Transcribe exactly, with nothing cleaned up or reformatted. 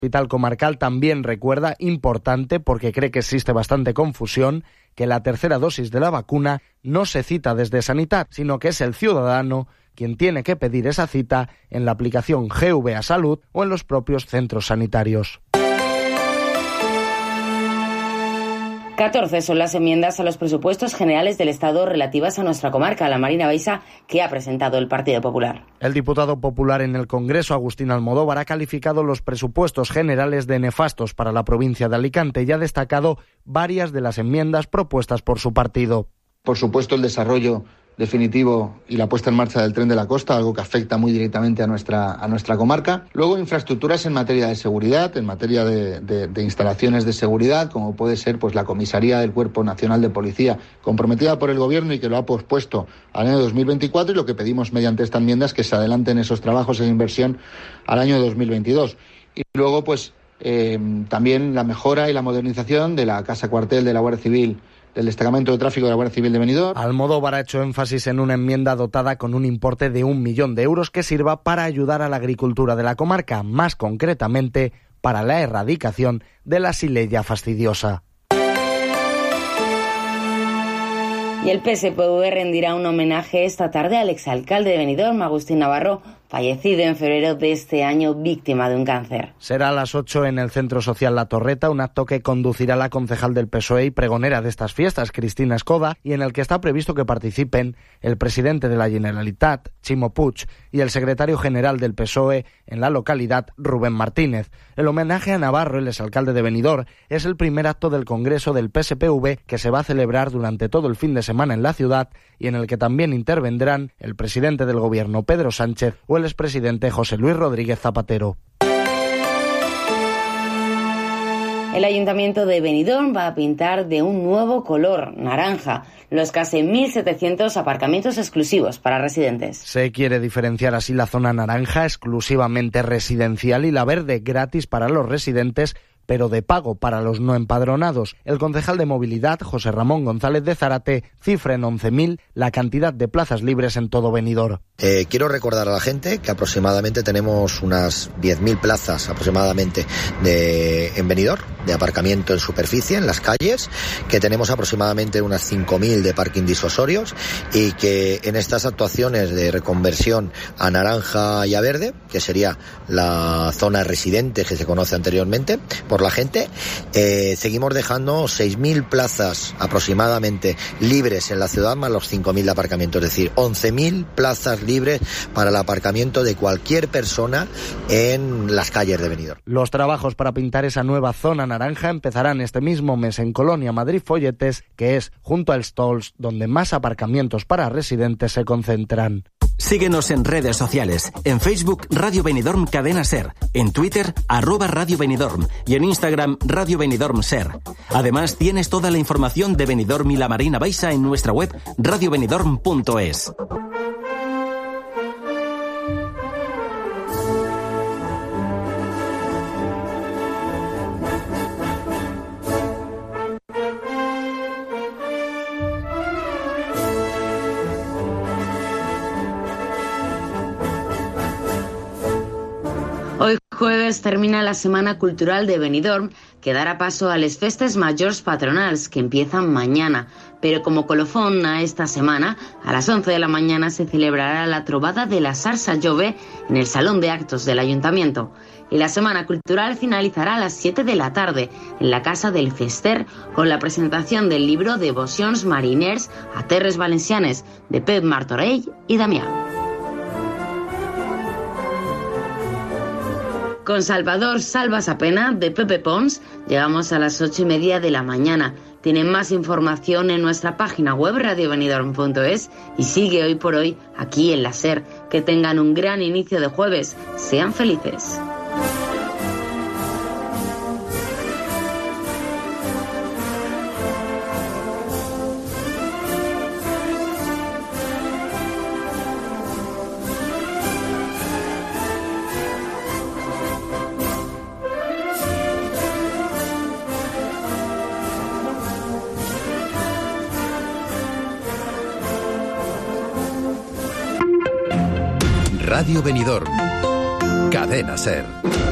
Hospital Comarcal también recuerda, importante porque cree que existe bastante confusión, que la tercera dosis de la vacuna no se cita desde Sanitat, sino que es el ciudadano quien tiene que pedir esa cita en la aplicación G V A Salud o en los propios centros sanitarios. catorce son las enmiendas a los presupuestos generales del Estado relativas a nuestra comarca, la Marina Baixa, que ha presentado el Partido Popular. El diputado popular en el Congreso, Agustín Almodóvar, ha calificado los presupuestos generales de nefastos para la provincia de Alicante y ha destacado varias de las enmiendas propuestas por su partido. Por supuesto, el desarrollo definitivo y la puesta en marcha del tren de la costa, algo que afecta muy directamente a nuestra, a nuestra comarca. Luego, infraestructuras en materia de seguridad, en materia de, de, de instalaciones de seguridad, como puede ser pues la comisaría del Cuerpo Nacional de Policía, comprometida por el Gobierno y que lo ha pospuesto al año dos mil veinticuatro, y lo que pedimos mediante esta enmienda es que se adelanten esos trabajos en inversión al año dos mil veintidós. Y luego, pues eh, también la mejora y la modernización de la Casa Cuartel de la Guardia Civil, del Destacamento de Tráfico de la Guardia Civil de Benidorm. Almodóvar ha hecho énfasis en una enmienda dotada con un importe de un millón de euros que sirva para ayudar a la agricultura de la comarca, más concretamente para la erradicación de la xylella fastidiosa. Y el P S P V rendirá un homenaje esta tarde al exalcalde de Benidorm, Agustín Navarro, fallecido en febrero de este año víctima de un cáncer. Será a las ocho en el Centro Social La Torreta, un acto que conducirá la concejal del P S O E y pregonera de estas fiestas, Cristina Escoda, y en el que está previsto que participen el presidente de la Generalitat, Ximo Puig, y el secretario general del P S O E en la localidad, Rubén Martínez. El homenaje a Navarro, el exalcalde de Benidorm, es el primer acto del Congreso del P S P V que se va a celebrar durante todo el fin de semana en la ciudad y en el que también intervendrán el presidente del Gobierno, Pedro Sánchez, o el expresidente José Luis Rodríguez Zapatero. El Ayuntamiento de Benidorm va a pintar de un nuevo color, naranja, los casi mil setecientos aparcamientos exclusivos para residentes. Se quiere diferenciar así la zona naranja, exclusivamente residencial, y la verde, gratis para los residentes, pero de pago para los no empadronados. El concejal de Movilidad, José Ramón González de Zárate, cifra en once mil la cantidad de plazas libres en todo Benidorm. Eh, quiero recordar a la gente que aproximadamente tenemos unas diez mil plazas aproximadamente de, en Benidorm, de aparcamiento en superficie, en las calles, que tenemos aproximadamente unas cinco mil de parking disuasorios, y que en estas actuaciones de reconversión a naranja y a verde, que sería la zona residente que se conoce anteriormente por la gente, eh, seguimos dejando seis mil plazas aproximadamente libres en la ciudad, más los cinco mil de aparcamiento, es decir, once mil plazas libres para el aparcamiento de cualquier persona en las calles de Benidorm. Los trabajos para pintar esa nueva zona naranja empezarán este mismo mes en Colonia Madrid Folletes, que es junto al Stolz donde más aparcamientos para residentes se concentran. Síguenos en redes sociales. En Facebook, Radio Benidorm Cadena Ser. En Twitter, arroba Radio Benidorm. Y en Instagram, Radio Benidorm Ser. Además, tienes toda la información de Benidorm y la Marina Baixa en nuestra web radio benidorm punto es. Hoy jueves termina la Semana Cultural de Benidorm, que dará paso a les festes majors patronals, que empiezan mañana. Pero como colofón a esta semana, a las once de la mañana se celebrará la Trobada de la Sarsa Jove en el Salón de Actos del Ayuntamiento. Y la Semana Cultural finalizará a las siete de la tarde en la Casa del Fester con la presentación del libro Devocions Mariners a Terres Valencianes de Pep Martorell y Damián. Con Salvador Salvas a Pena de Pepe Pons llegamos a las ocho y media de la mañana. Tienen más información en nuestra página web radio benidorm punto es y sigue Hoy por Hoy aquí en la SER. Que tengan un gran inicio de jueves. Sean felices. Radio Benidorm, Cadena Ser.